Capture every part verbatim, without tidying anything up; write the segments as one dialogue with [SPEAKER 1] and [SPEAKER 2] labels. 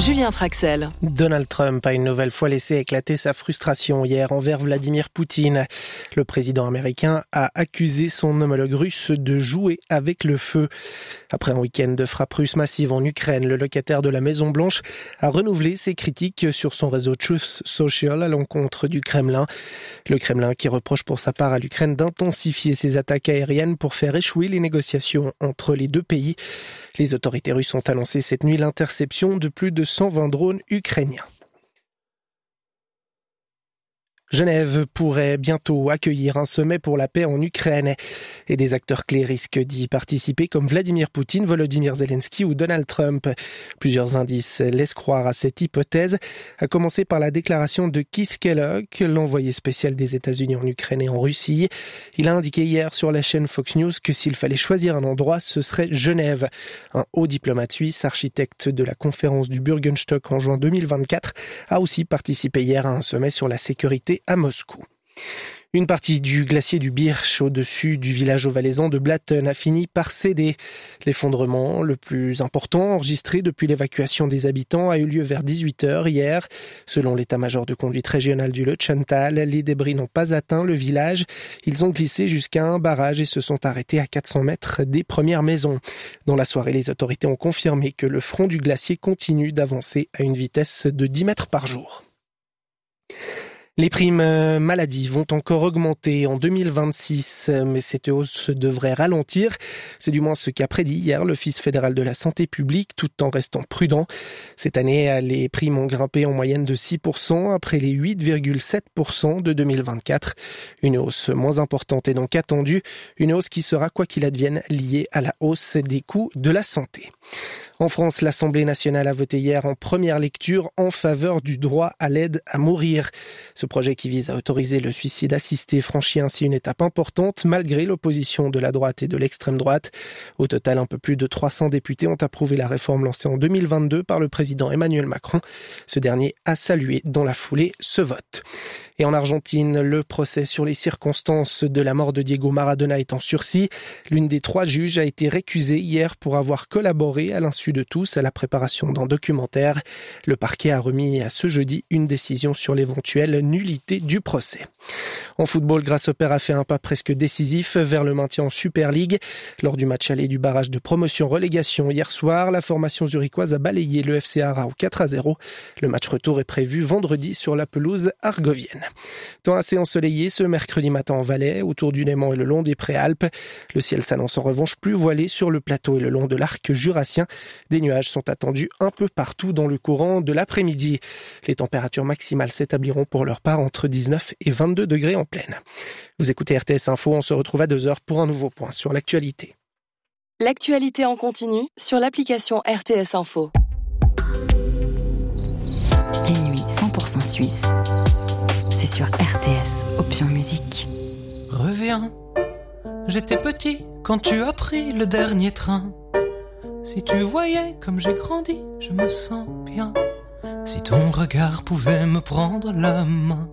[SPEAKER 1] Julien Traxel.
[SPEAKER 2] Donald Trump a une nouvelle fois laissé éclater sa frustration hier envers Vladimir Poutine. Le président américain a accusé son homologue russe de jouer avec le feu. Après un week-end de frappes russes massives en Ukraine, le locataire de la Maison-Blanche a renouvelé ses critiques sur son réseau Truth Social à l'encontre du Kremlin. Le Kremlin qui reproche pour sa part à l'Ukraine d'intensifier ses attaques aériennes pour faire échouer les négociations entre les deux pays. Les autorités russes ont annoncé cette nuit l'interception de plus de cent vingt drones ukrainiens. Genève pourrait bientôt accueillir un sommet pour la paix en Ukraine et des acteurs clés risquent d'y participer comme Vladimir Poutine, Volodymyr Zelensky ou Donald Trump. Plusieurs indices laissent croire à cette hypothèse, à commencer par la déclaration de Keith Kellogg, l'envoyé spécial des États-Unis en Ukraine et en Russie. Il a indiqué hier sur la chaîne Fox News que s'il fallait choisir un endroit, ce serait Genève. Un haut diplomate suisse, architecte de la conférence du Bürgenstock en juin deux mille vingt-quatre, a aussi participé hier à un sommet sur la sécurité à Moscou. Une partie du glacier du Birch au-dessus du village valaisan de Blatten a fini par céder. L'effondrement le plus important enregistré depuis l'évacuation des habitants a eu lieu vers dix-huit heures hier. Selon l'état-major de conduite régionale du Lötschental, les débris n'ont pas atteint le village. Ils ont glissé jusqu'à un barrage et se sont arrêtés à quatre cents mètres des premières maisons. Dans la soirée, les autorités ont confirmé que le front du glacier continue d'avancer à une vitesse de dix mètres par jour. Les primes maladie vont encore augmenter en deux mille vingt-six, mais cette hausse devrait ralentir. C'est du moins ce qu'a prédit hier l'Office fédéral de la santé publique, tout en restant prudent. Cette année, les primes ont grimpé en moyenne de six pour cent après les huit virgule sept pour cent de deux mille vingt-quatre. Une hausse moins importante est donc attendue, une hausse qui sera, quoi qu'il advienne, liée à la hausse des coûts de la santé. En France, l'Assemblée nationale a voté hier en première lecture en faveur du droit à l'aide à mourir. Ce projet qui vise à autoriser le suicide assisté franchit ainsi une étape importante malgré l'opposition de la droite et de l'extrême droite. Au total, un peu plus de trois cents députés ont approuvé la réforme lancée en deux mille vingt-deux par le président Emmanuel Macron. Ce dernier a salué dans la foulée ce vote. Et en Argentine, le procès sur les circonstances de la mort de Diego Maradona est en sursis. L'une des trois juges a été récusée hier pour avoir collaboré à l'insu de tous à la préparation d'un documentaire. Le parquet a remis à ce jeudi une décision sur l'éventuelle nullité du procès. En football, Grasshopper a fait un pas presque décisif vers le maintien en Super League. Lors du match aller du barrage de promotion-relégation hier soir, la formation zurichoise a balayé le F C Arau quatre à zéro. Le match retour est prévu vendredi sur la pelouse argovienne. Temps assez ensoleillé ce mercredi matin en Valais, autour du Léman et le long des Préalpes. Le ciel s'annonce en revanche plus voilé sur le plateau et le long de l'arc jurassien. Des nuages sont attendus un peu partout dans le courant de l'après-midi. Les températures maximales s'établiront pour leur part entre dix-neuf et vingt-deux degrés en pleine. Vous écoutez R T S Info, on se retrouve à deux heures pour un nouveau point sur l'actualité.
[SPEAKER 1] L'actualité en continu sur l'application R T S Info.
[SPEAKER 3] Les nuits cent pour cent suisse. C'est sur R T S, option musique.
[SPEAKER 4] Reviens, j'étais petit quand tu as pris le dernier train. Si tu voyais comme j'ai grandi, je me sens bien. Si ton regard pouvait me prendre la main.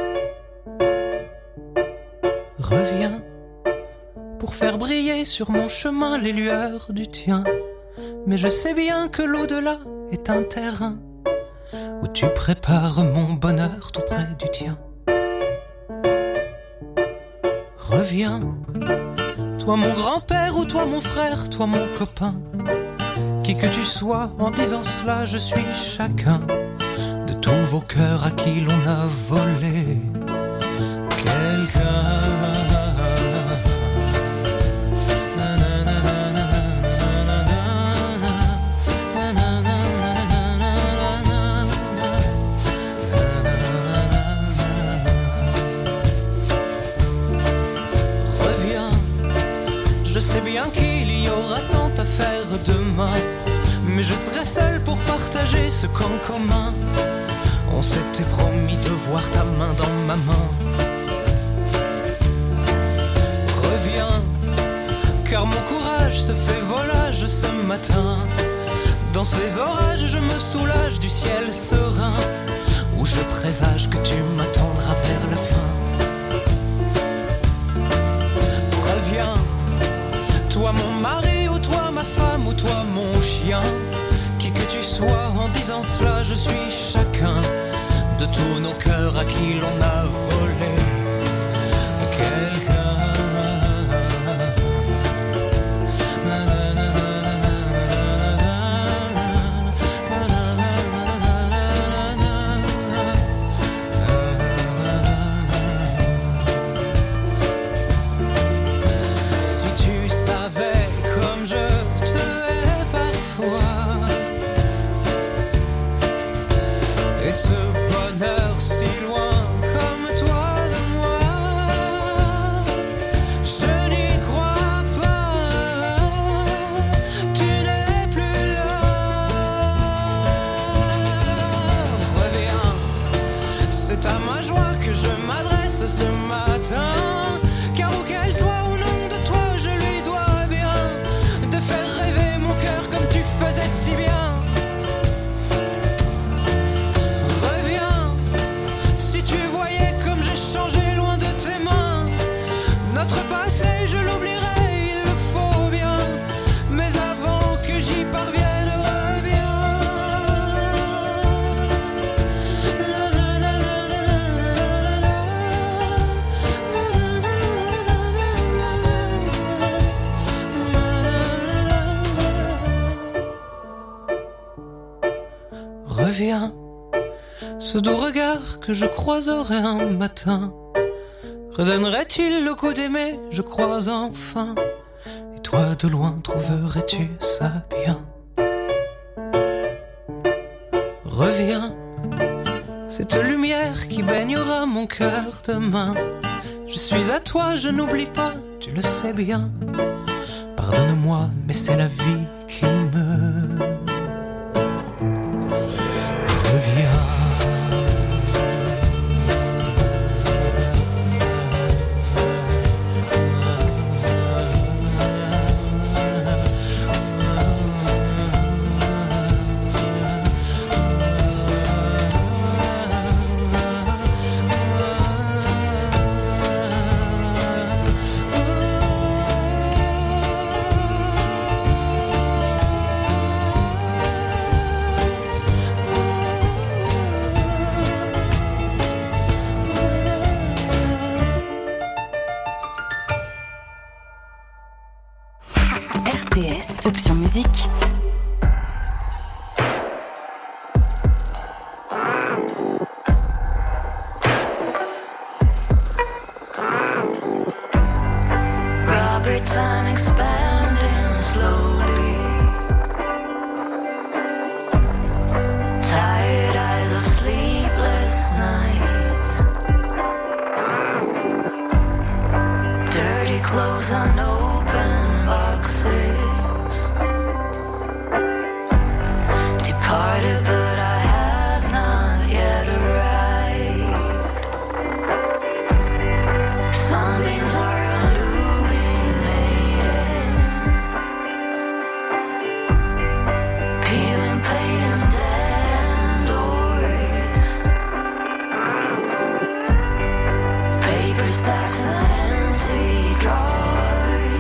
[SPEAKER 4] Reviens, pour faire briller sur mon chemin les lueurs du tien. Mais je sais bien que l'au-delà est un terrain où tu prépares mon bonheur tout près du tien. Reviens, toi mon grand-père ou toi mon frère, toi mon copain. Qui que tu sois, en disant cela, je suis chacun de tous vos cœurs à qui l'on a volé quelqu'un. Je sais bien qu'il y aura tant à faire demain, mais je serai seul pour partager ce qu'en commun. On s'était promis de voir ta main dans ma main. Reviens, car mon courage se fait volage ce matin. Dans ces orages je me soulage du ciel serein, où je présage que tu m'attendras vers la fin. Reviens, toi mon mari ou toi ma femme ou toi mon chien, qui que tu soir en disant cela, je suis chacun de tous nos cœurs à qui l'on a volé quelqu'un. Reviens, ce doux regard que je croiserai un matin, redonnerait-il le coup d'aimer, je crois enfin. Et toi de loin trouverais-tu ça bien? Reviens, cette lumière qui baignera mon cœur demain. Je suis à toi, je n'oublie pas, tu le sais bien. Pardonne-moi, mais c'est la vie qui me revient.
[SPEAKER 3] R T S, option musique.
[SPEAKER 5] Robert time expanding slowly. Tired eyes of sleepless nights. Dirty clothes unopened boxes. Departed, but I have not yet arrived. Sunbeams are illuminated, peeling paint and dead end doors. Paper stacks and empty drawers.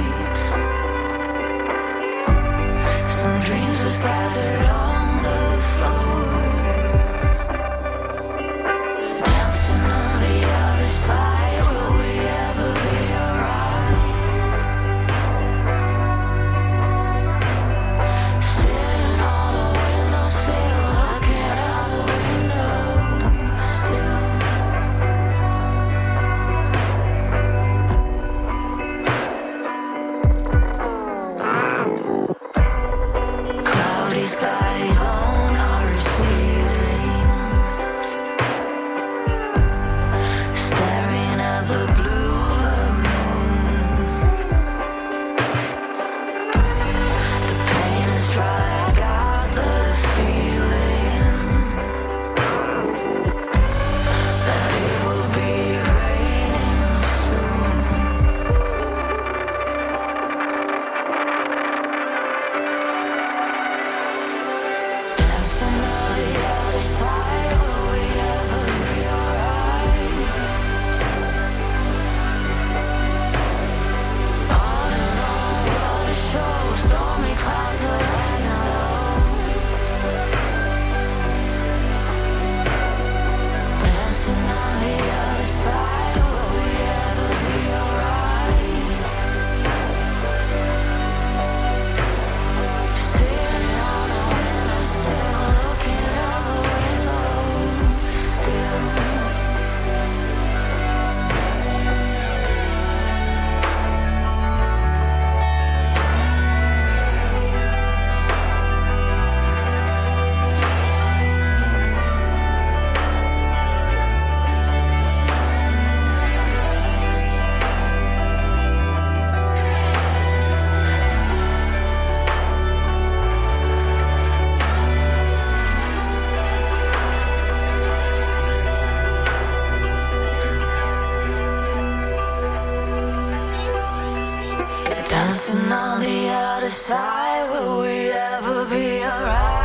[SPEAKER 5] side, will we ever be alright?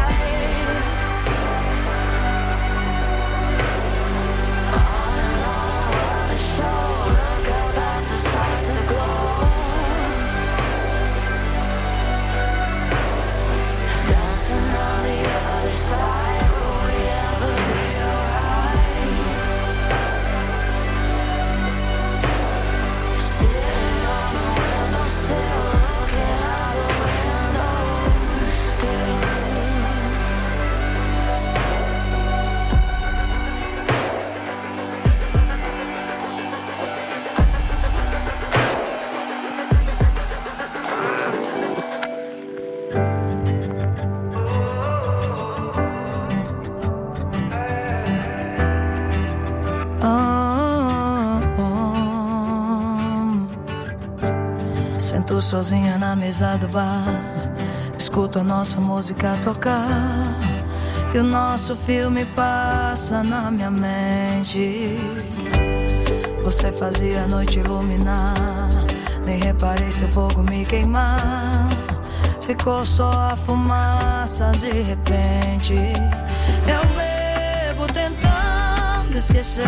[SPEAKER 6] Sento sozinha na mesa do bar, escuto a nossa música tocar e o nosso filme passa na minha mente. Você fazia a noite iluminar, nem reparei seu fogo me queimar. Ficou só a fumaça de repente. Eu bebo tentando esquecer,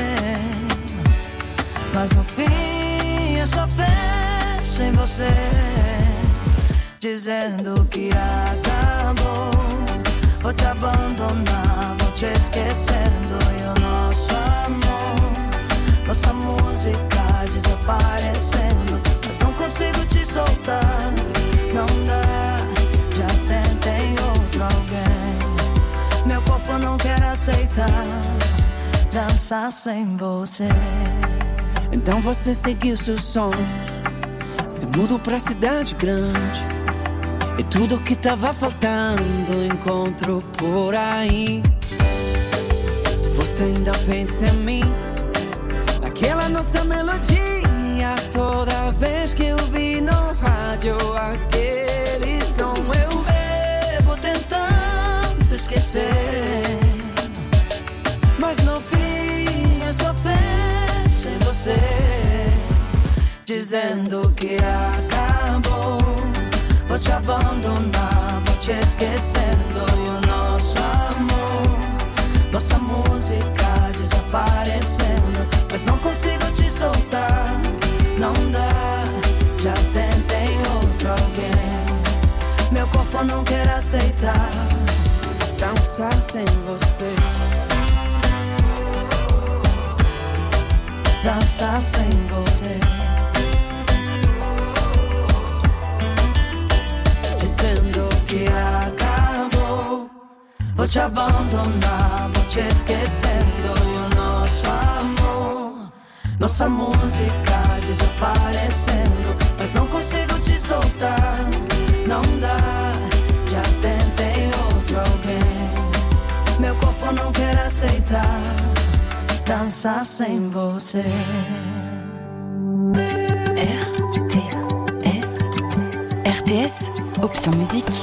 [SPEAKER 6] mas no fim eu só penso em você, dizendo que acabou. Vou te abandonar, vou te esquecendo. E o nosso amor, nossa música desaparecendo. Mas não consigo te soltar, não dá. Já tentei outro alguém, meu corpo não quer aceitar dançar sem você.
[SPEAKER 7] Então você seguiu seus sonhos, se mudou pra cidade grande, e tudo que tava faltando encontrou por aí. Você ainda pensa em mim, aquela nossa melodia, toda vez que eu vi no rádio aquele som. Eu bebo tentando esquecer, mas no fim eu só penso em você, dizendo que acabou. Vou te abandonar, vou te esquecendo. E o nosso amor, nossa música desaparecendo. Mas não consigo te soltar, não dá. Já tentei outro alguém, meu corpo não quer aceitar dançar sem você, dançar sem você, dizendo que acabou. Vou te abandonar, vou te esquecendo. E o nosso amor, nossa música desaparecendo. Mas não consigo te soltar, não dá. Já tentei outro alguém, meu corpo não quer aceitar dançar sem você.
[SPEAKER 3] R T S. R T S, option musique.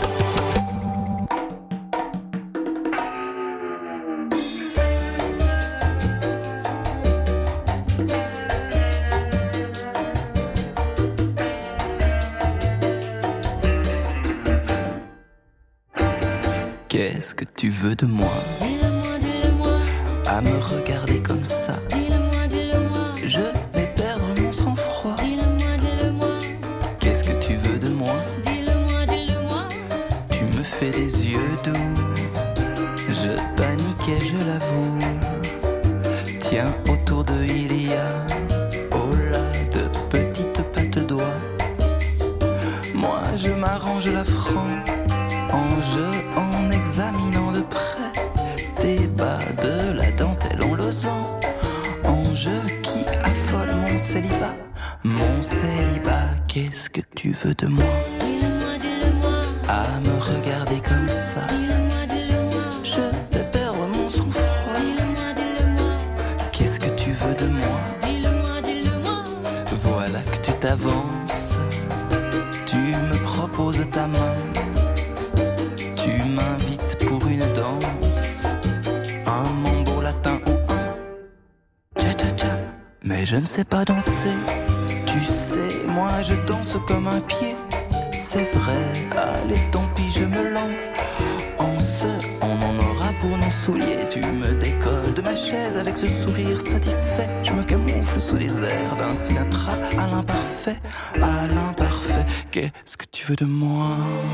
[SPEAKER 8] Qu'est-ce que tu veux de moi?
[SPEAKER 5] Dis-le-moi, dis-le-moi.
[SPEAKER 8] À me regarder comme ça,
[SPEAKER 5] Dis-le-moi, dis-le-moi.
[SPEAKER 8] je vais perdre mon sang-froid.
[SPEAKER 5] Dis-le-moi, dis-le-moi.
[SPEAKER 8] Qu'est-ce que tu veux de moi?
[SPEAKER 5] Dis-le-moi, dis-le-moi.
[SPEAKER 8] Tu me fais des yeux doux, je paniquais, je l'avoue. Tiens, autour de il y a, oh là, de petites pattes d'oie. Moi je m'arrange la franc, en jeu, en examinant de près tes bas, de la dentelle en losange, en jeu qui affole mon célibat. Mon célibat, qu'est-ce que tu veux de moi?
[SPEAKER 5] Dis-le-moi, dis-le-moi.
[SPEAKER 8] À me regarder comme ça,
[SPEAKER 5] Dis-le-moi, dis-le-moi.
[SPEAKER 8] je vais perdre mon sang-froid.
[SPEAKER 5] Dis-le-moi, dis-le-moi.
[SPEAKER 8] Qu'est-ce que tu veux de moi?
[SPEAKER 5] Dis-le-moi, dis-le-moi.
[SPEAKER 8] Voilà que tu t'avances, tu me proposes ta main, tu m'invites pour une danse, un mambo latin ou un cha-cha-cha. Mais je ne sais pas danser, tu sais, moi je danse comme un pied, c'est vrai. Allez, tant pis, je me lance. En ce, on en aura pour nos souliers. Tu me décolles de ma chaise avec ce sourire satisfait. Je me camoufle sous les airs d'un Sinatra à l'imparfait, à l'imparfait. Qu'est-ce que tu veux de moi?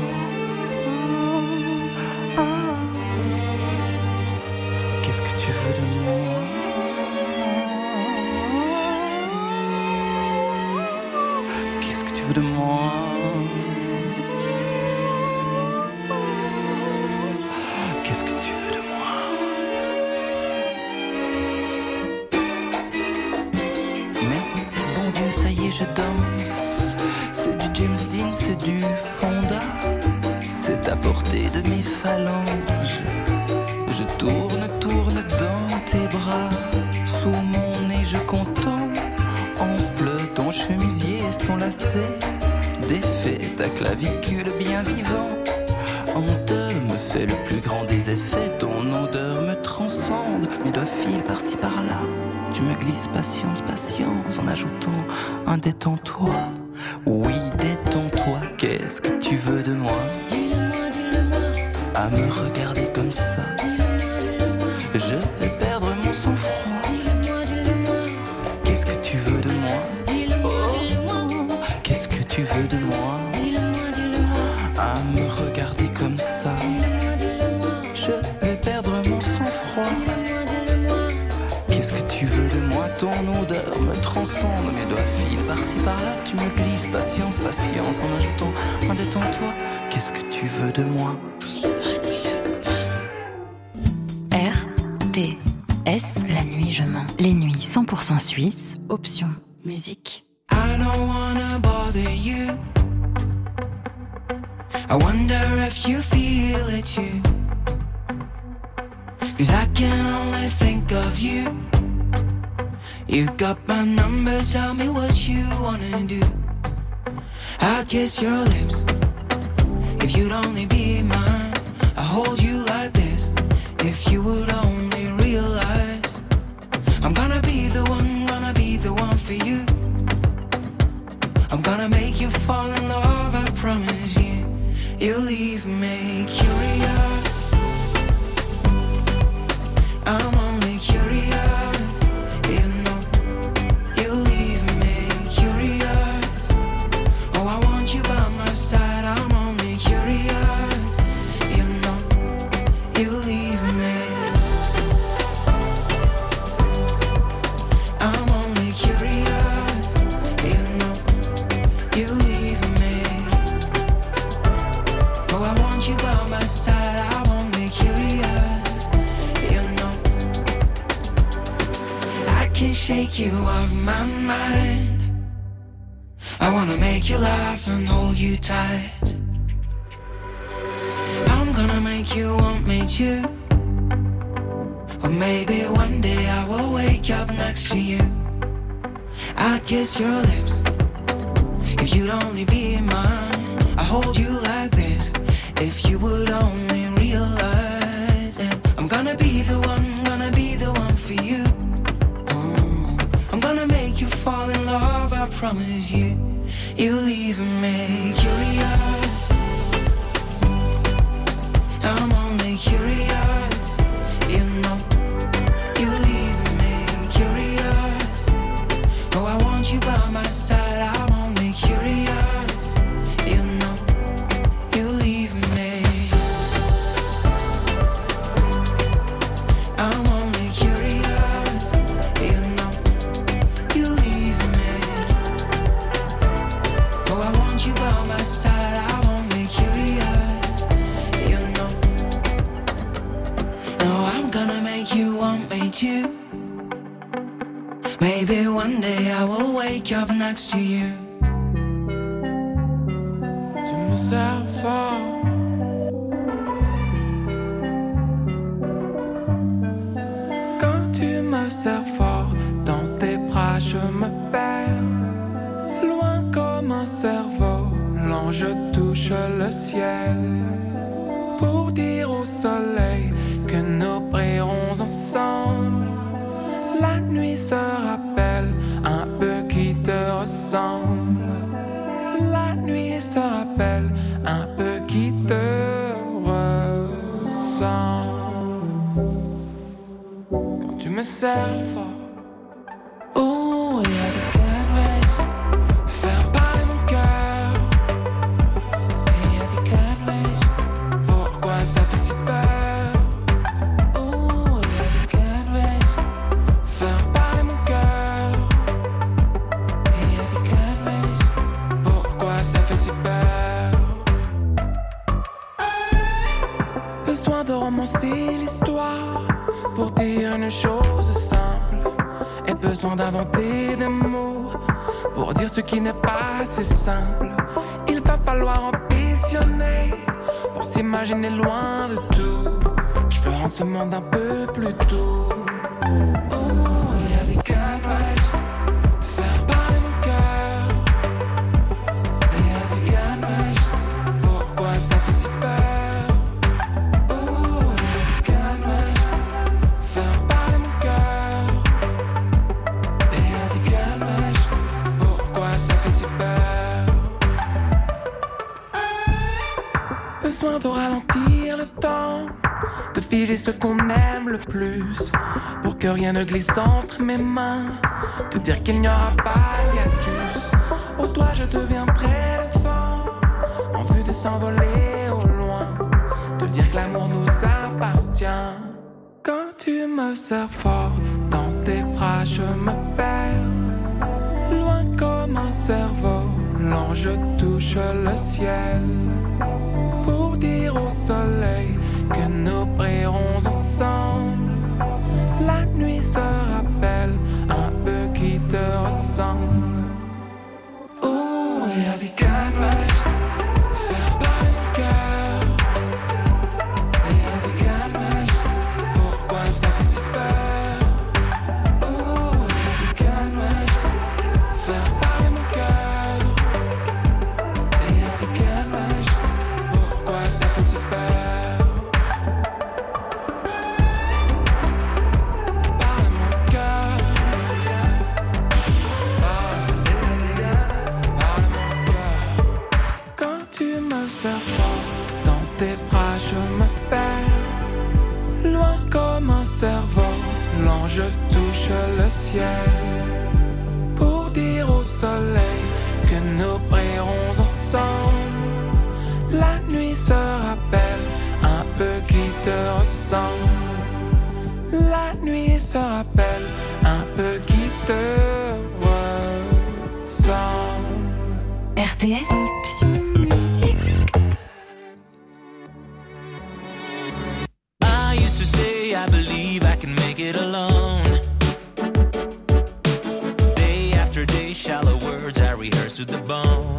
[SPEAKER 8] Qu'est-ce que tu veux de moi? Qu'est-ce que tu veux de moi? Qu'est-ce que tu veux de moi? Mais bon Dieu, ça y est, je danse. C'est du James Dean, c'est du Fonda. C'est à portée de mes phalanges. Je tourne, tourne dans tes bras. Sous mon nez je contemple ton chemisier et son lacet. Défait ta clavicule bien vivant. Honte me fait le plus grand des effets. Ton odeur me transcende. Mes doigts filent par-ci par-là. Tu me glisses patience, patience en ajoutant un détends-toi. Oui, détends-toi. Qu'est-ce que tu veux de moi?
[SPEAKER 5] Dis-le-moi, dis-le-moi.
[SPEAKER 8] À me regarder comme ça. Je vais perdre mon sang-froid.
[SPEAKER 5] Dis-le-moi, dis-le-moi.
[SPEAKER 8] Qu'est-ce que tu veux de moi?
[SPEAKER 5] Dis-le-moi, dis-le-moi.
[SPEAKER 8] Qu'est-ce que tu veux de moi?
[SPEAKER 5] Dis-le-moi, dis-le-moi.
[SPEAKER 8] À me regarder comme ça.
[SPEAKER 5] Dis-le-moi, dis-le-moi.
[SPEAKER 8] Je vais perdre mon sang-froid.
[SPEAKER 5] Dis-le-moi, dis-le-moi.
[SPEAKER 8] Qu'est-ce que tu veux de moi? Ton odeur me transcende. Mes doigts filent par-ci par-là. Tu me glisses patience, patience en ajoutant un détends-toi. Qu'est-ce que tu veux de moi?
[SPEAKER 5] Dis-le-moi, dis-le-moi.
[SPEAKER 3] R T S, la nuit je mens. Les nuits cent pour cent suisse, option musique.
[SPEAKER 7] I don't wanna bother you. I wonder if you feel it too. Cause I can only think of you. You got my number, tell me what you wanna do. I'll kiss your lips if you'd only be mine. I hold you like this if you would only realize I'm gonna be the one, gonna be the one for you. I'm gonna make you fall in love, I promise you. You'll leave me curious. I'm only curious, you know. You'll leave me curious. Oh, I want you by my side. I'm only curious, you know. You'll leave me. I'm only curious, you know. You leave me. Oh, I want you by my side. I'm only curious, you know. I can't shake you off my mind. I wanna make you laugh and hold you tight. I'm gonna make you want me too. Or maybe one day I will wake up next to you. I'd kiss your lips if you'd only be mine. I hold you like this if you would only realize that I'm gonna be the one, gonna be the one for you. Oh, I'm gonna make you fall in love, I promise you. You leave me curious. I'm only curious, you know. You leave me curious. Oh, I want you by my side. I'm only curious, you know. You leave me. I'm only curious, you know. You leave me. Oh, I want you by my side. I'm only curious, you know. No, I'm gonna make you want me too. Maybe one day I will wake up next to you. Tu me sers fort. Quand tu me sers fort, dans tes bras je me perds. Loin comme un cerf-volant, je touche le ciel. Pour dire au soleil que nous brillerons ensemble. La nuit se rappelle un peu qui te ressemble. La nuit se rappelle
[SPEAKER 9] me serre fort. Ouh, y'a des canways, faire parler mon cœur. Et y'a des canways, pourquoi ça fait si peur? Ouh, y'a des canways, faire parler mon cœur. Et y'a des canways, pourquoi ça fait si peur? Besoin de romancer l'histoire pour dire une chose simple, et besoin d'inventer des mots pour dire ce qui n'est pas si simple. Il va falloir ambitionner pour s'imaginer loin de tout. Je veux rendre ce monde un peu plus doux. Oh, il y a des canways, faire parler mon cœur. Il y a des canways, pourquoi ça fait si peur? Besoin de ralentir le temps, de figer ce qu'on aime le plus, pour que rien ne glisse entre mes mains, de dire qu'il n'y aura pas d'hiatus. Oh toi je deviendrai le vent, en vue de s'envoler au loin, de dire que l'amour nous appartient. Quand tu me serres fort dans tes bras je me perds, loin comme un cerf-volant je touche le ciel, pour dire au soleil que nous brillerons ensemble. La nuit se rappelle un peu qui te ressemble. Oh, il y a des canways, faire parler mon cœur. Il y a des canways, pourquoi ça fait si peur? Oh, il y a des canways, faire parler mon cœur. Il y a des canways, pourquoi ça fait si peur? Parle mon cœur. Parle, parle mon cœur. Quand tu me serres fort dans tes bras je me perds, loin comme un cerf-volant je touche le ciel, pour dire au soleil que nous brillerons ensemble. La nuit se rappelle un peu qui te ressemble. La nuit se rappelle un peu qui te ressemble.
[SPEAKER 3] R T S Option Musique.
[SPEAKER 4] I used to say I believe I can make it alone. Day after day, shallow words I rehearse with the bone.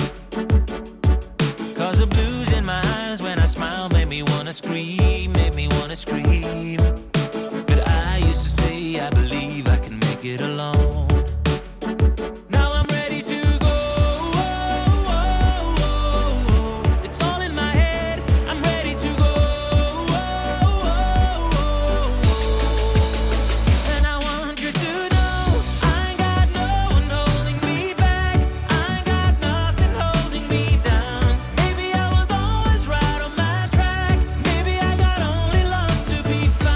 [SPEAKER 4] Cause the blues in my eyes when I smile made me wanna scream, made me wanna scream. But I used to say I believe I can make it alone. Now I'm ready to go. It's all in my head. I'm ready to go. And I want you to know I ain't got no one holding me back. I ain't got nothing holding me down. Maybe I was always right on my track. Maybe I got only lost to be found.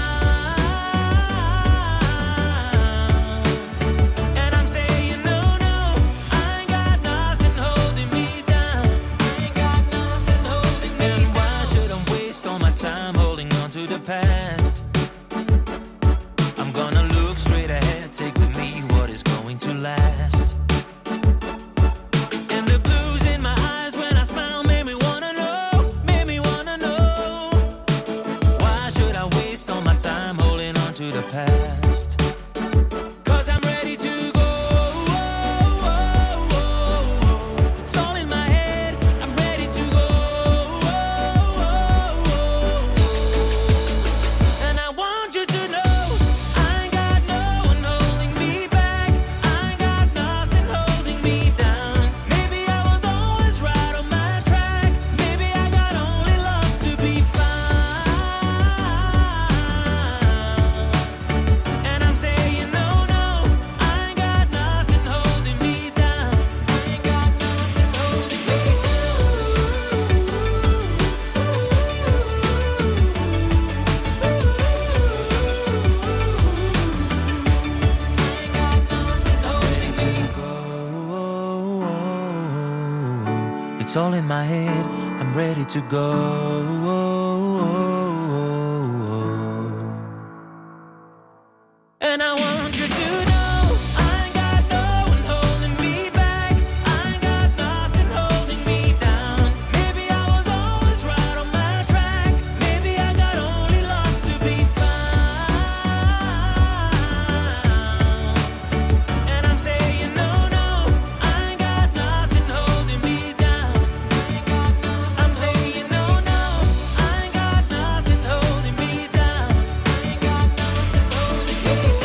[SPEAKER 4] And I'm saying no, no, I ain't got nothing holding me down. I ain't got nothing holding me down. And why should I waste all my time holding on to the past? I'm gonna look straight ahead, take with me what is going to last. And the blues in my eyes when I smile made me wanna know, made me wanna know. Why should I waste all my time holding on to the past? Cause I'm ready to go. It's all in my head. I'm ready to go. And I want you to know I ain't got no one holding me back. I ain't got nothing holding me down. Maybe I was always right on my track. Maybe I got only lost to be found. And I'm
[SPEAKER 10] It's all in my head, I'm ready to go. And I want you to know I ain't got no one holding me back. I ain't got nothing holding me down. Maybe I was always right on my track. Maybe I got only lost to be found. And I'm saying no, no, I ain't got nothing holding me down. I'm saying no, no, I ain't got nothing holding me down. I ain't got nothing holding me down.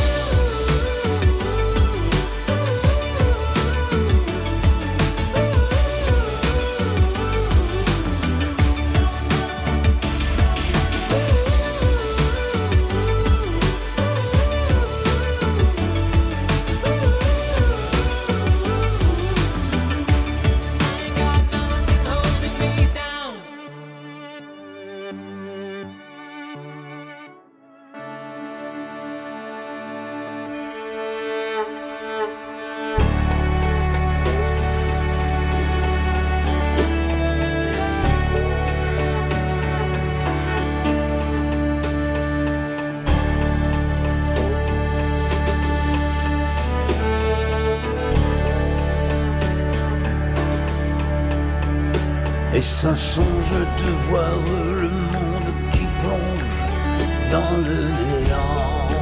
[SPEAKER 11] Est-ce un songe de voir le monde qui plonge dans le néant?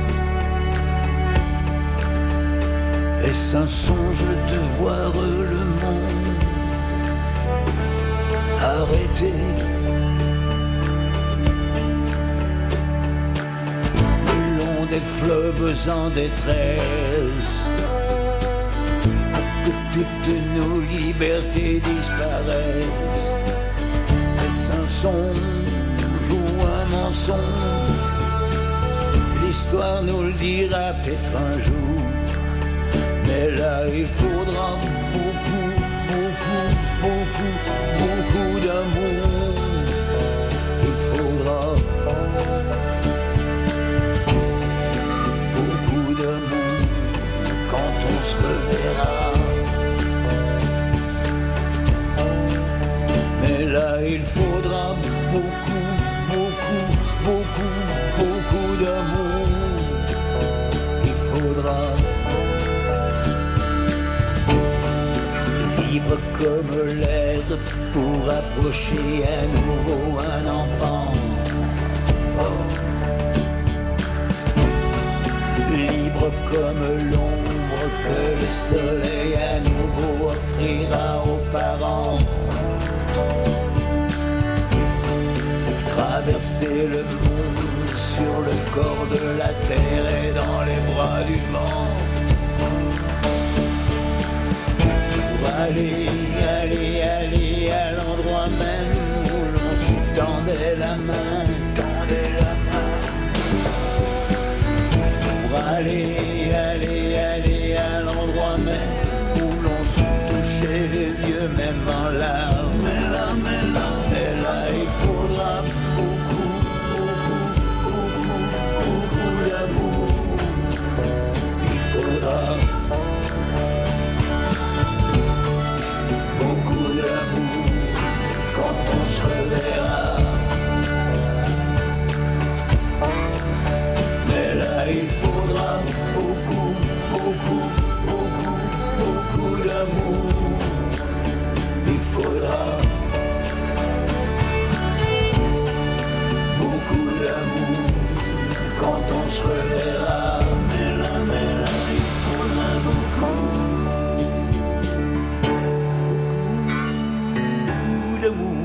[SPEAKER 11] Est-ce un songe de voir le monde arrêté? Le long des fleuves en détresse, que toutes nos libertés disparaissent. Est-ce un songe ou un mensonge? L'histoire nous le dira peut-être un jour. Mais là il faudra beaucoup, beaucoup, beaucoup, beaucoup d'amour. Il faudra beaucoup d'amour quand on se reverra. Mais là il faudra beaucoup, beaucoup, beaucoup, beaucoup d'amour. Il faudra libre comme l'air pour approcher à nouveau un enfant. Oh. Libre comme l'ombre que le soleil à nouveau offrira aux parents. Pour traverser le monde sur le corps de la terre et dans les bras du vent. Pour aller, aller, aller à l'endroit même où l'on se tendait la main, tendait la main. Pour aller, aller, aller à l'endroit même où l'on se touchait les yeux même en larmes. Mais là, mais là, mais là il faudra beaucoup, beaucoup, beaucoup, beaucoup d'amour. Il faudra beaucoup d'amour quand on se reverra. Mais là il faudra beaucoup, beaucoup, beaucoup, beaucoup d'amour. Il faudra beaucoup d'amour quand on se reverra. Mais là, mais là, il faudra beaucoup, beaucoup d'amour.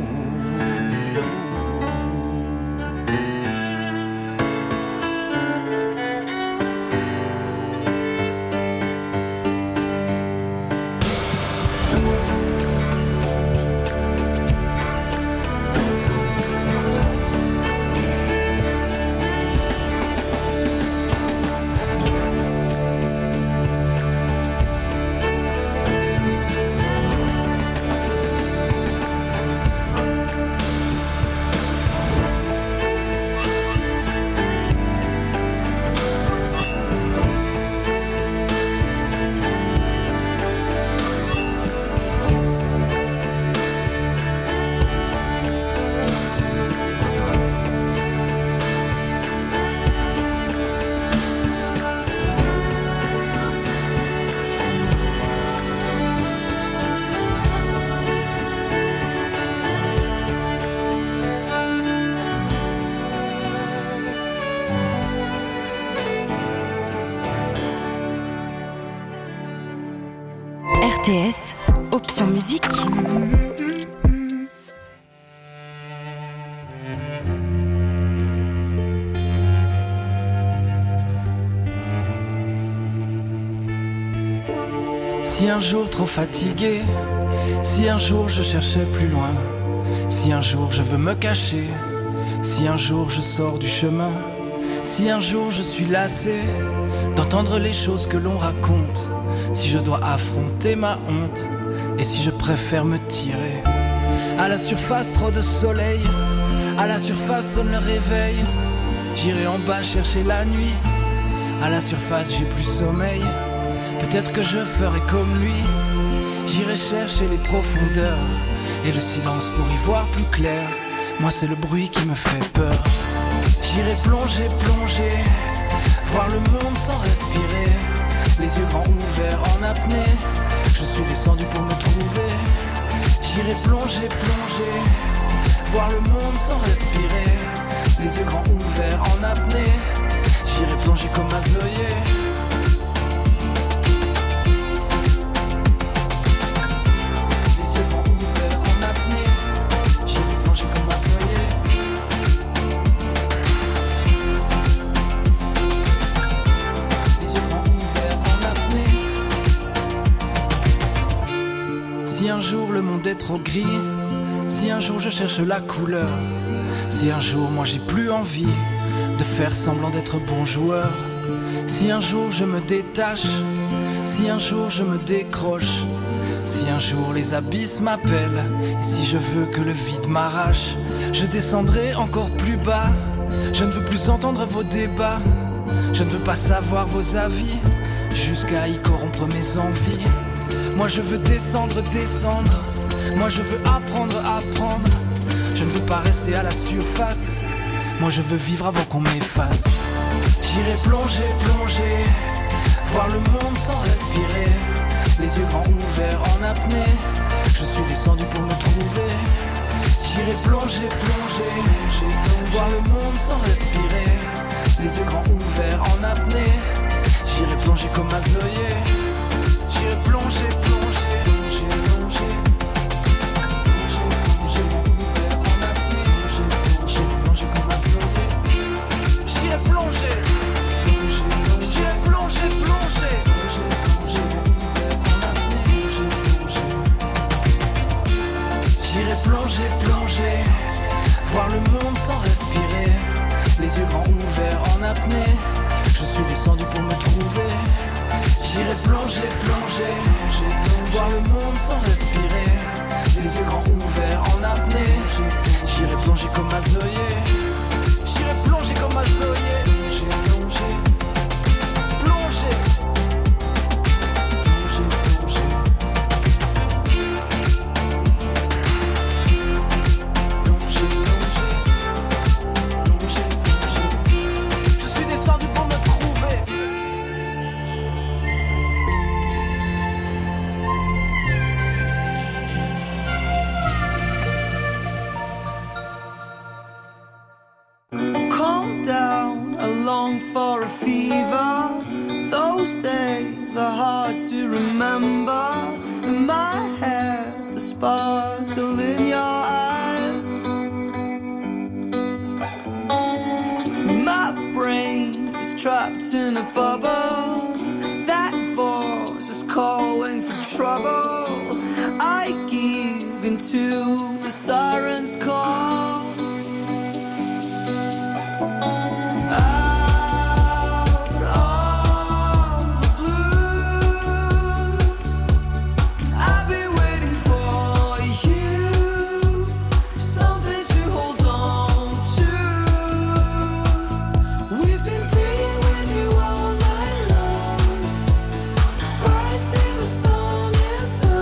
[SPEAKER 3] R T S, option musique.
[SPEAKER 4] Si un jour trop fatigué, si un jour je cherchais plus loin, si un jour je veux me cacher, si un jour je sors du chemin, si un jour je suis lassé d'entendre les choses que l'on raconte, si je dois affronter ma honte, et si je préfère me tirer. À la surface trop de soleil, à la surface sonne le réveil, j'irai en bas chercher la nuit, à la surface j'ai plus sommeil. Peut-être que je ferai comme lui, j'irai chercher les profondeurs et le silence pour y voir plus clair. Moi c'est le bruit qui me fait peur. J'irai plonger, plonger, voir le monde sans respirer, les yeux grands ouverts en apnée. Je suis descendu pour me trouver. J'irai plonger, plonger, voir le monde sans respirer, les yeux grands ouverts en apnée. J'irai plonger comme un zoé. Si un jour le monde est trop gris, si un jour je cherche la couleur, si un jour moi j'ai plus envie de faire semblant d'être bon joueur, si un jour je me détache, si un jour je me décroche, si un jour les abysses m'appellent, et si je veux que le vide m'arrache, je descendrai encore plus bas. Je ne veux plus entendre vos débats, je ne veux pas savoir vos avis, jusqu'à y corrompre mes envies. Moi je veux descendre, descendre, moi je veux apprendre, apprendre. Je ne veux pas rester à la surface, moi je veux vivre avant qu'on m'efface. J'irai plonger, plonger, voir le monde sans respirer, les yeux grands ouverts en apnée. Je suis descendu pour me trouver. J'irai plonger, plonger, voir le monde sans respirer, les yeux grands ouverts en apnée. J'irai plonger comme un zoé. J'irai plonger, plonger, plonger, plonger. Les yeux grands ouverts en apnée. J'irai plonger comme un zoé. J'irai plonger, plonger, j'irai plonger, plonger. J'irai plonger, plonger, voir le monde sans respirer, les yeux grands ouverts en apnée. Je suis descendu pour me trouver. J'irai plonger, plonger, voir le monde sans respirer, les yeux grands ouverts en apnée. J'irai plonger comme un zoé. J'irai plonger comme un zoé. J'irai plonger, plonger.
[SPEAKER 12] For a fever, those days are hard to remember. In my head, the sparkle in your eyes. My brain is trapped in a bubble. That voice is calling for trouble. I give into the siren's call.
[SPEAKER 13] Till the sun is done.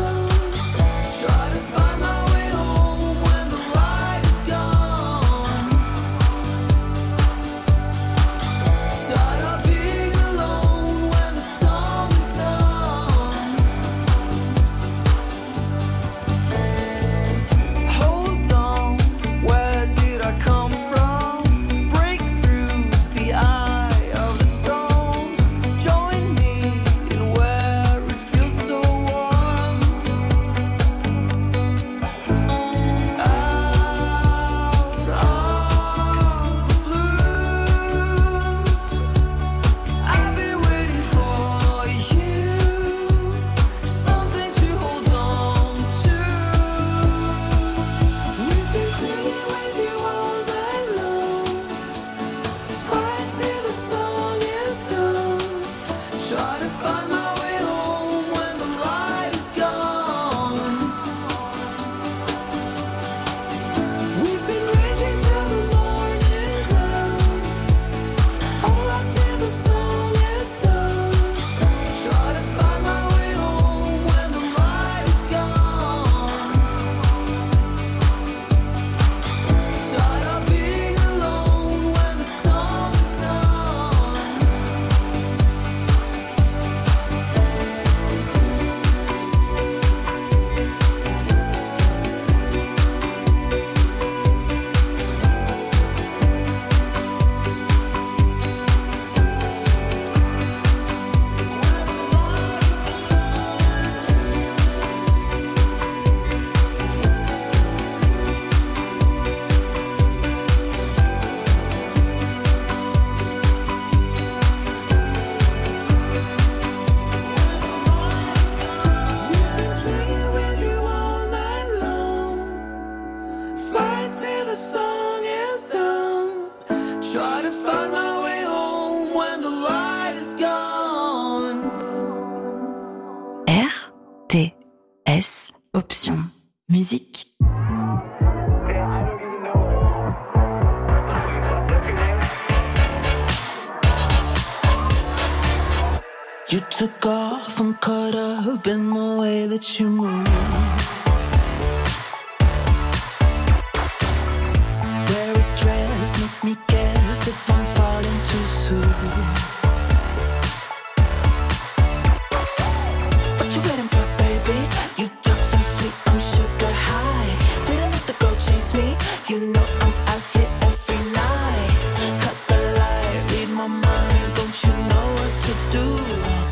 [SPEAKER 12] try to find my way home when the light is gone.
[SPEAKER 3] R T S Option Musique.
[SPEAKER 12] You took off, I'm caught up in the way that you move. Wear a dress, make me guess if I'm falling too soon. What you waiting for, baby? You talk so sweet, I'm sugar high. Didn't have to go chase me, you know I'm out here every night. Cut the light, read my mind, don't you know what to do?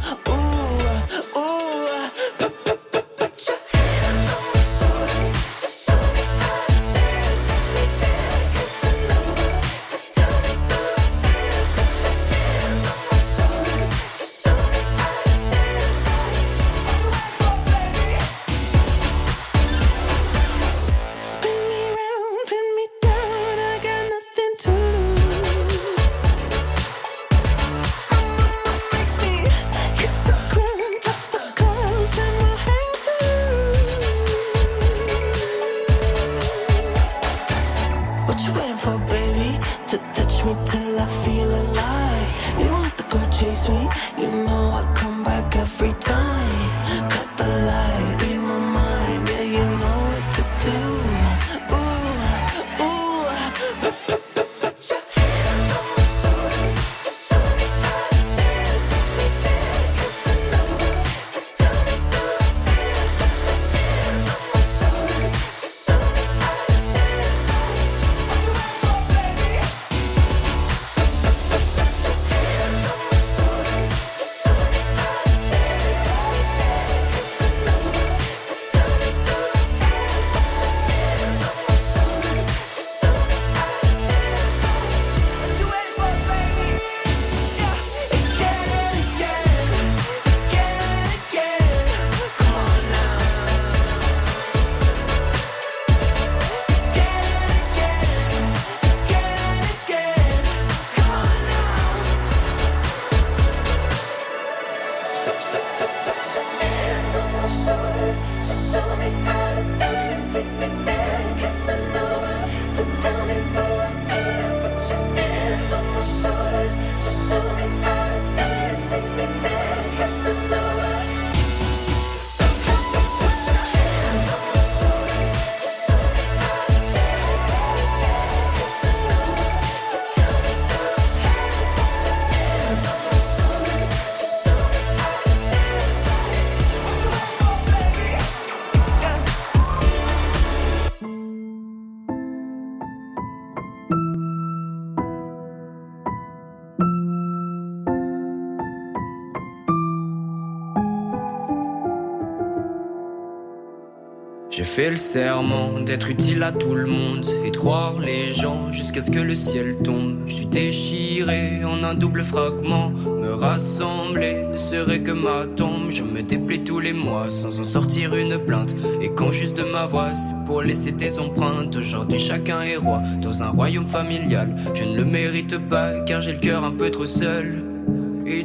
[SPEAKER 13] J'ai fait le serment d'être utile à tout le monde et de croire les gens jusqu'à ce que le ciel tombe. Je suis déchiré en un double fragment. Me rassembler ne serait que ma tombe. Je me déplais tous les mois sans en sortir une plainte. Et quand juste de ma voix, c'est pour laisser des empreintes. Aujourd'hui chacun est roi dans un royaume familial. Je ne le mérite pas car j'ai le cœur un peu trop seul. Et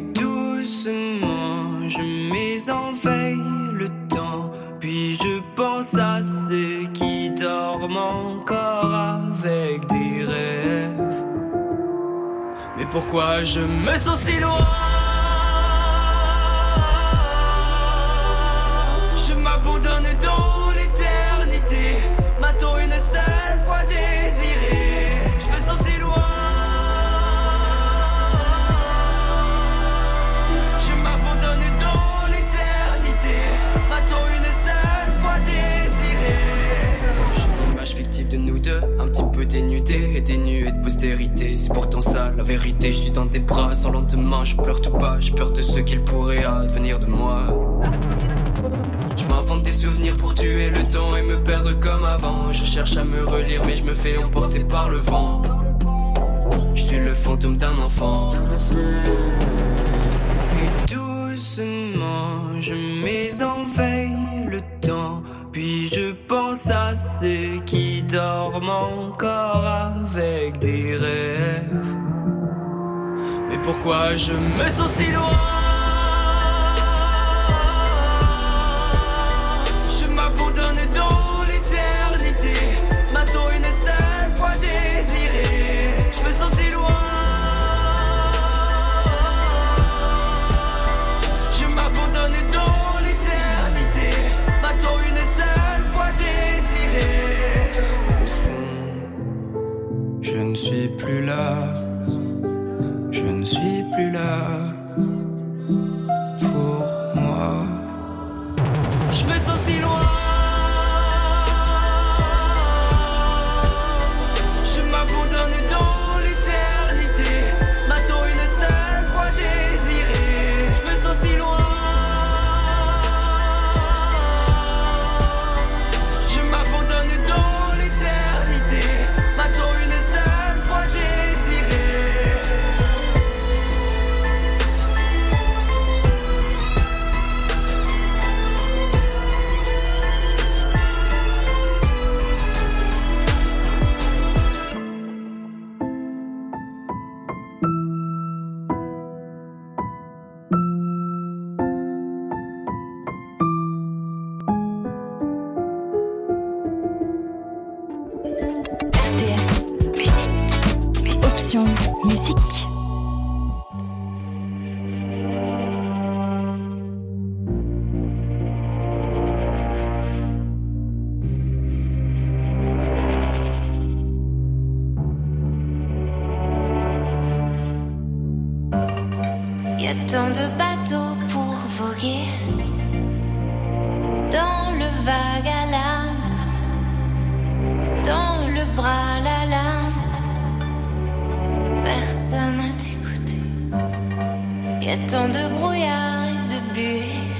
[SPEAKER 13] doucement je mets en veille le temps. Puis je pense à ceux qui dorment encore avec des rêves. Mais pourquoi je me sens si loin? Je m'abandonne dans l'éternité, m'attends une seule fois désirée. Je me sens si loin. Je m'abandonne dans l'éternité, m'attends une seule fois désirée. J'ai une image fictive de nous deux, un petit peu dénudée et dénuée de postérité. C'est pourtant ça la vérité, je suis dans tes bras sans lendemain. Je pleure tout bas, j'ai peur de ce qu'il pourrait advenir de moi. Je m'invente des souvenirs pour tuer le temps et me perdre comme avant. Je cherche à me relire mais je me fais emporter par le vent. Je suis le fantôme d'un enfant. Et doucement je mets en veille le temps. Puis je pense à ceux qui dorment encore avec des rêves. pourquoi je me sens si loin. Je m'abandonne dans l'éternité, m'a-t-on une seule fois désiré. Je me sens si loin. Je m'abandonne dans l'éternité, m'a-t-on une seule fois désiré. Au fond, je ne suis plus là. Je ne suis plus là pour moi. Je me sens si loin. Je m'abandonne dans l'éternité, m'a-t-on une seule fois désiré. Je me sens si loin. Je m'abandonne dans l'éternité, m'a-t-on une seule fois désiré.
[SPEAKER 3] R T S Musique. Option musique.
[SPEAKER 5] Y a tant de bateaux pour voguer dans le vague à l'âme, dans le bras la lame. Personne à t'écouter. Y a tant de brouillard et de buée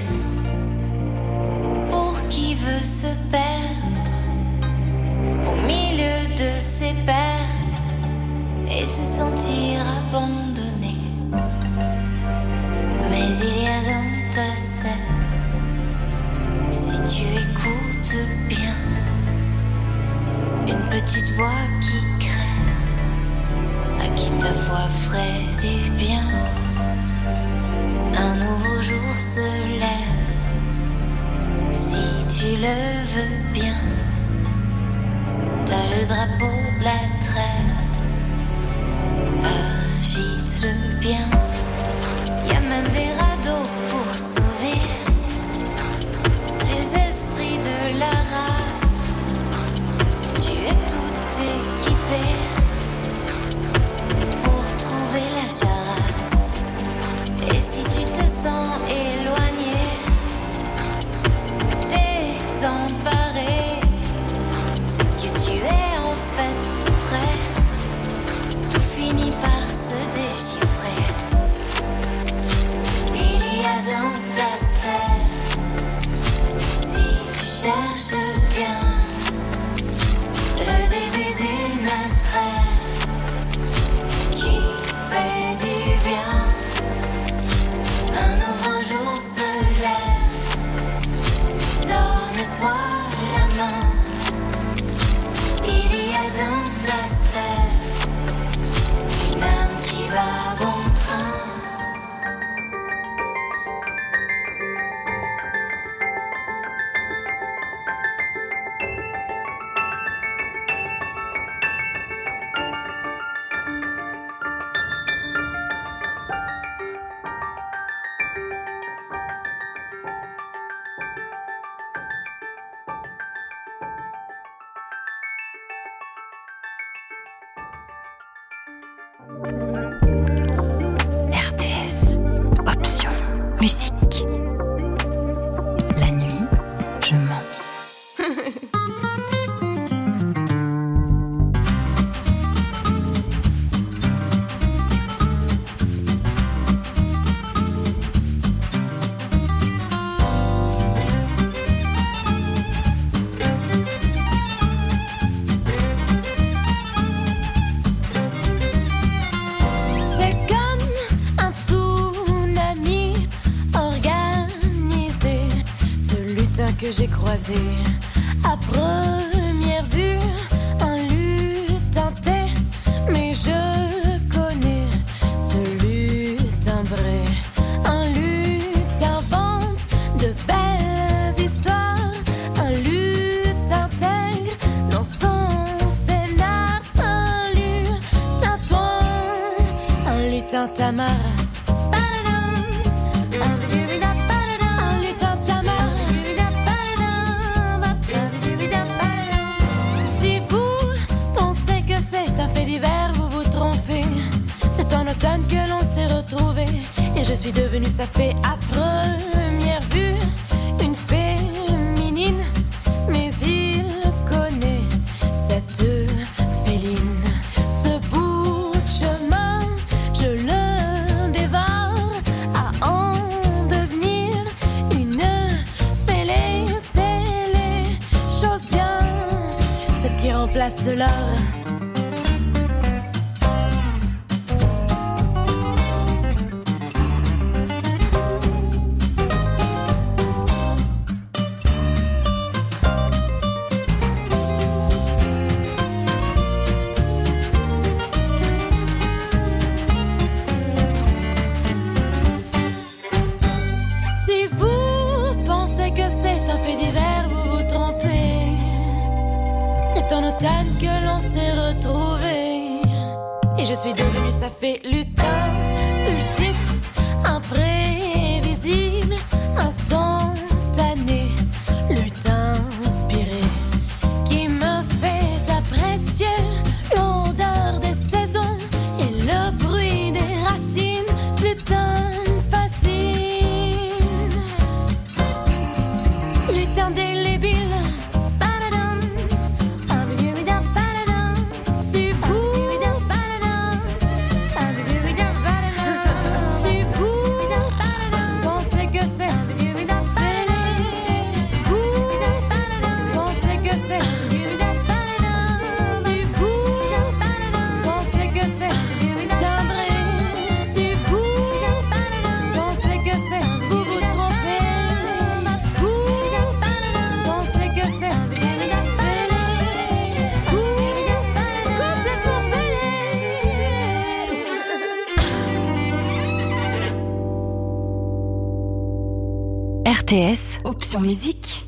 [SPEAKER 5] pour qui veut se perdre au milieu de ses pairs et se sentir abandonné. Mais il y a dans ta scène, si tu écoutes bien, une petite voix qui crée, à qui ta voix ferait du bien. Un nouveau jour se lève, si tu le veux bien. T'as le drapeau de la trêve, agite-le bien. Y a même des radeaux pour sauver les esprits de la rate. Tu es tout équipé pour trouver la charade. Et si tu te sens éloigné, désemparé, c'est que tu es en fait tout près. Tout finit par se déchiffrer. Il y a dans ta scène, si tu cherches bien, le début d'une trêve qui fait du bien. Un nouveau jour se lève, donne-toi la main. Il y a dans ta scène une âme qui va bon train.
[SPEAKER 3] R T S Option musique. La nuit, je mens.
[SPEAKER 5] C'est comme un tsunami organisé, ce lutin que j'ai croisé à première vue, un lutin, mais je connais celui
[SPEAKER 14] Un lutin tamara. Un lutin tamara. Si vous pensez que c'est un fait divers, vous vous trompez. C'est en automne que l'on s'est retrouvés. Et je suis devenue sa fée à première vue. Une féminine, mais il connaît cette féline. Ce bout de chemin, je le dévore. À en devenir une fêlée. C'est les choses bien, celles qui remplacent l'or. Que l'on s'est retrouvés. Et je suis devenue sa fée lutin, pulsif, imprévisible, instantané, lutin inspiré, qui me fait apprécier l'odeur des saisons et le bruit des racines. Ce lutin me fascine, lutin délébile.
[SPEAKER 3] R T S, option musique.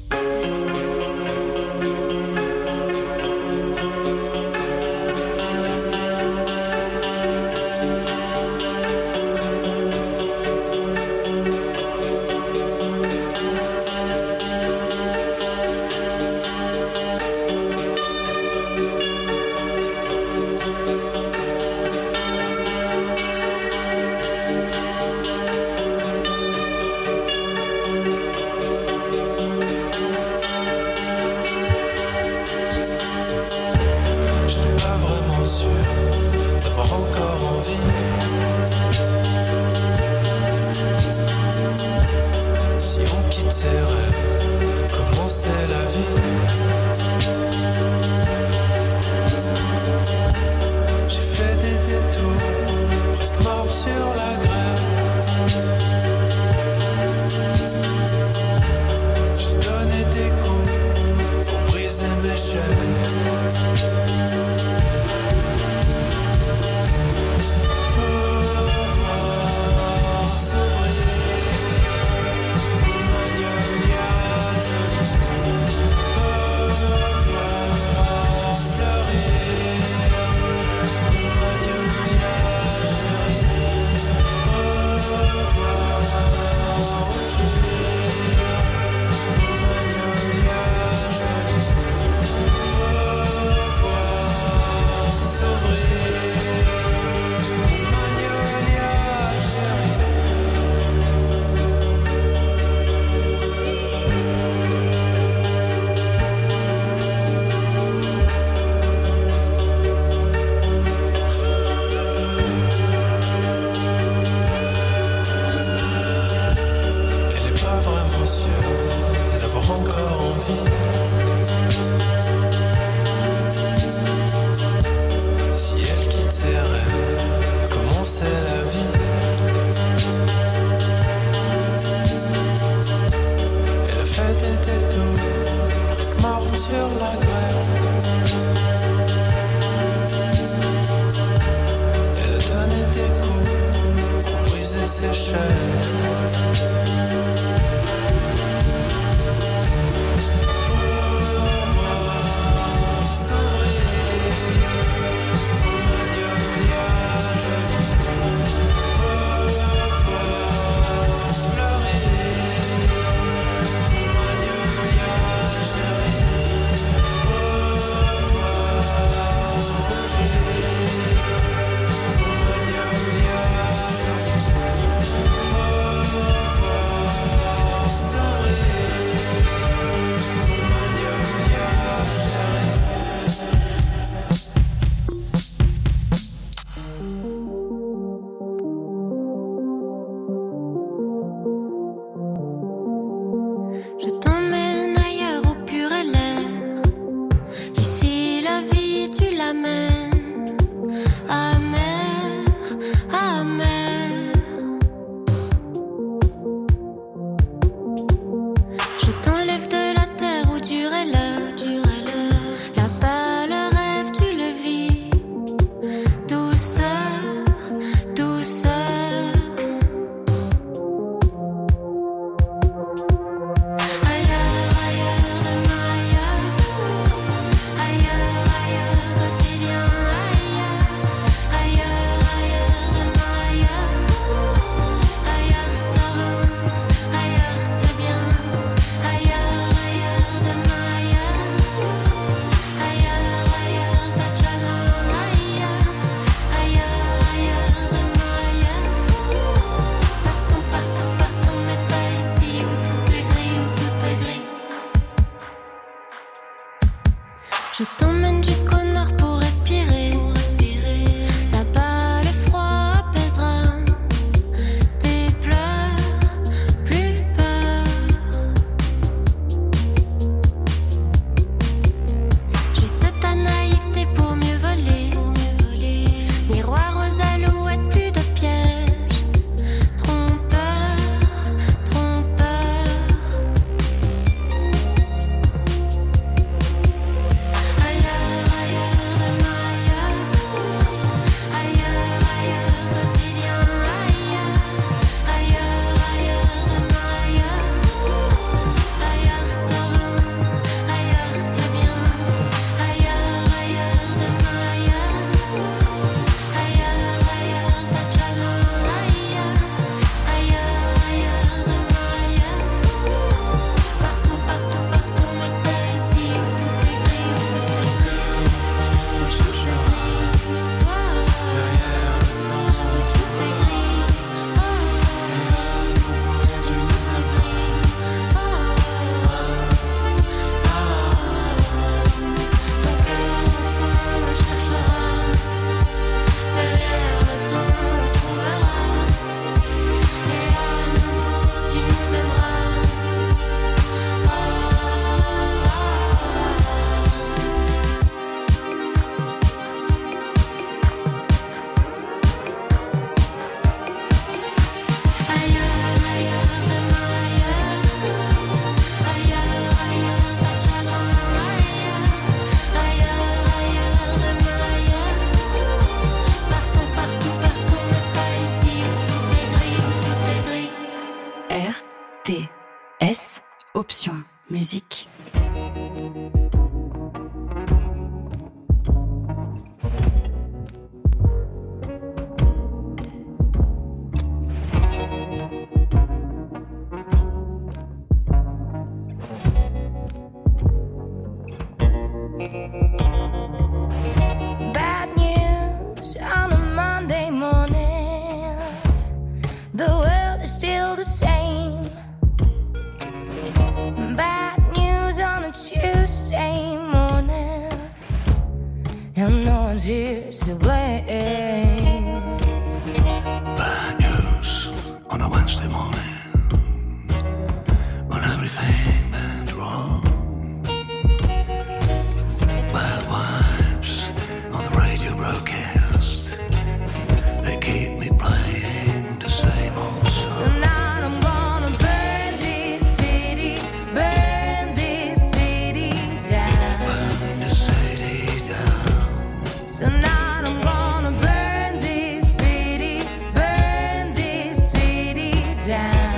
[SPEAKER 14] Je t'emmène ailleurs où pur est l'air. D'ici la vie tu l'amènes. Amer, amer. Je t'enlève de la terre où dur est l'heure. Là-bas le rêve tu le vis. Douceur, douceur. Ailleurs, ailleurs, demain ailleurs. Ailleurs, ailleurs, quotidien ailleurs. Ailleurs, ailleurs, demain ailleurs. Ailleurs serein, ailleurs c'est bien. Ailleurs, ailleurs, demain ailleurs. Ailleurs, ailleurs, pas de chagrin ailleurs. Ailleurs, ailleurs, demain ailleurs. Partons, partons, partons, mais pas ici où tout est gris, où tout est gris. Je t'emmène jusqu'au nord pour respirer. Là-bas le froid apaisera tes pleurs, plus peur. Juste ta naïveté pour mieux voler. Miroir aux alouettes, plus de pièges. Trompeur, trompeur. Ailleurs, ailleurs, demain ailleurs. Ailleurs, ailleurs, quotidien ailleurs. Ailleurs, ailleurs, demain ailleurs. Ailleurs serein, ailleurs c'est bien. Ailleurs, ailleurs, demain ailleurs. Ailleurs, ailleurs, pas de chagrin ailleurs. Ailleurs, ailleurs, demain ailleurs. Partons, partons, partons, mais pas ici où tout est gris, où tout est gris. Où tout est gris. Oh, derrière le temps, où tout est gris. Oh, où tout est gris. Oh, ton cœur le cherchera. Derrière le temps, on le trouvera. Et à nouveau, tu nous aimeras. Ailleurs, ailleurs, demain ailleurs. Ailleurs, ailleurs, pas de chagrin ailleurs. Ailleurs, ailleurs, demain ailleurs. Partons, partons, partons, mais pas ici où tout est gris, où tout est gris.
[SPEAKER 3] R T S Option Musique.
[SPEAKER 5] Bad news on a Monday morning. The world is still the same. Bad news on a Tuesday morning. And no one's here to blame.
[SPEAKER 15] Bad news on a Wednesday morning, when everything went wrong. Bad vibes on the radio broadcast, they keep me playing the same old song.
[SPEAKER 5] Tonight I'm gonna burn this city, burn this city down.
[SPEAKER 15] Burn the city down.
[SPEAKER 5] Tonight I'm gonna burn this city, burn this city down.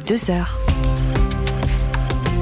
[SPEAKER 3] deux heures.